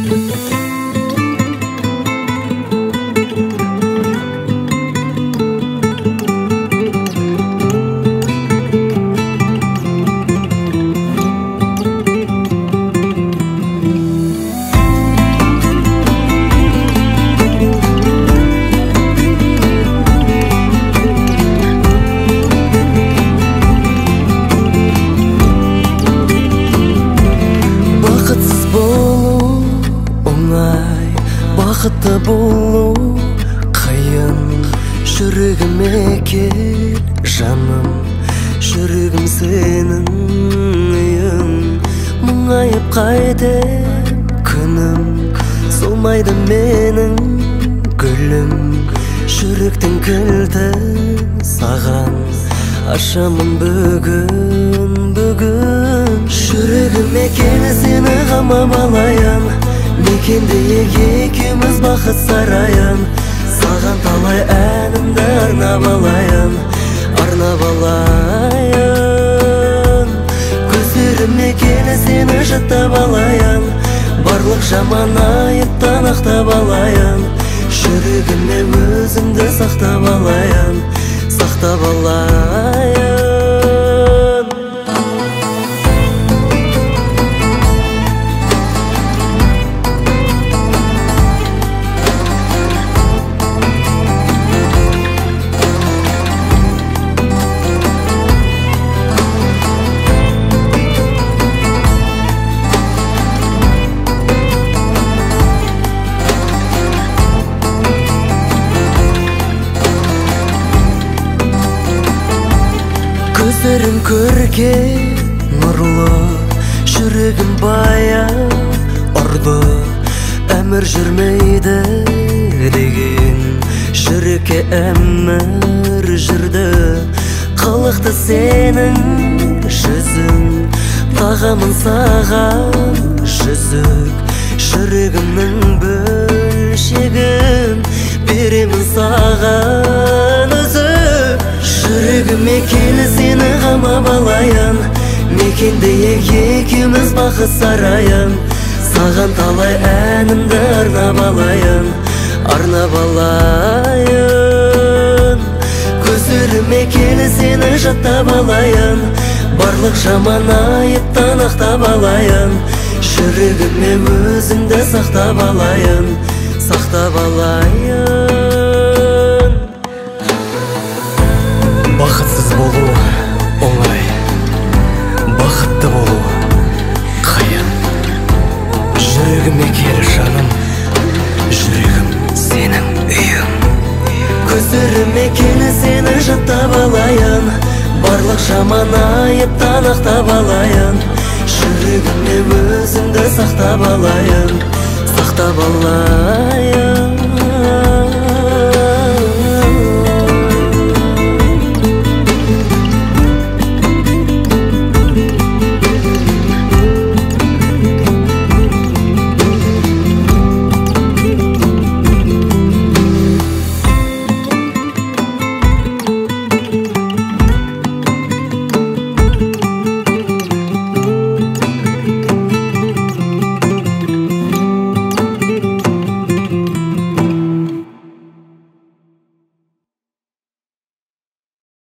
Бақытты болу қиын, жүрегіме кел жаным, жүрегім сенің үйің. Мұңайып қайтем күнім, солмайды менің гүлім. Жүректің кілтін саған ашамын бүгін. Жүрегіме кел, сені қамап алайын, мекенде екеуміз бақыт сарайын. Саған талай әнімді арнап алайын. Көздеріме кел, сені жаттап алайын, барлық жаман айыптан ақтап алайын. Жүрегіме өзіңді сақтап алайын. Көздерің көрке нұрлы, жүрегім баяу ұрды. Әмір жүрмейді деген жүрекке әмір жүрді. Қылықты сенің жүзің, тағамын саған жүзік. Жүрегімнің бөлшегін беремін саған үзіп. Жүрегіме кел, сені қамап алайын, мекенде екеуміз бақыт сарайын. Саған талай әнімді арнап алайын. Көздеріме кел, сені жаттап алайын, барлық жаман айыптан ақтап алайын. Жүрегіме өзіңді сақтап алайын. Бақытсыз болу оңай, бақытты болу қиын. Жүрегіме кел жаным, жүрегім сенің үйің. Көздеріме кел, сені жаттап алайын, барлық жаман айыптан ақтап алайын. Жүрегіме өзіңді сақтап алайын.